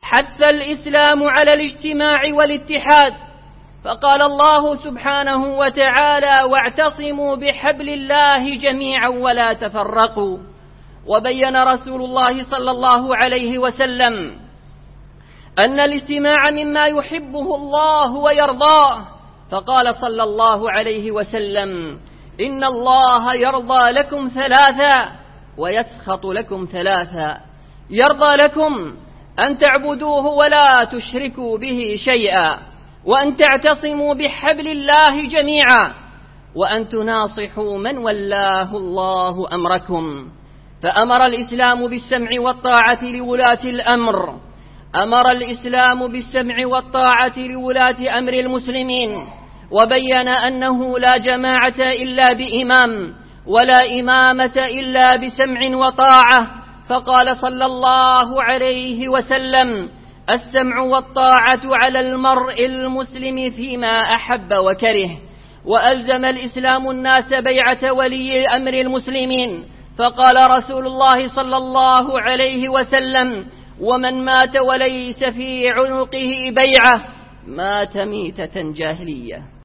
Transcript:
حث الإسلام على الاجتماع والاتحاد، فقال الله سبحانه وتعالى: واعتصموا بحبل الله جميعا ولا تفرقوا. وبين رسول الله صلى الله عليه وسلم أن الاجتماع مما يحبه الله ويرضاه، فقال صلى الله عليه وسلم: إن الله يرضى لكم ثلاثا ويسخط لكم ثلاثا: يرضى لكم أن تعبدوه ولا تشركوا به شيئا، وأن تعتصموا بحبل الله جميعا، وأن تناصحوا من ولاه الله أمركم. فأمر الإسلام بالسمع والطاعة لولاة الأمر، أمر الإسلام بالسمع والطاعة لولاة أمر المسلمين، وبين أنه لا جماعة إلا بإمام، ولا إمامة إلا بسمع وطاعة، فقال صلى الله عليه وسلم: السمع والطاعة على المرء المسلم فيما أحب وكره. وألزم الإسلام الناس بيعة ولي أمر المسلمين، فقال رسول الله صلى الله عليه وسلم: ومن مات وليس في عنقه بيعة مات ميتة جاهلية.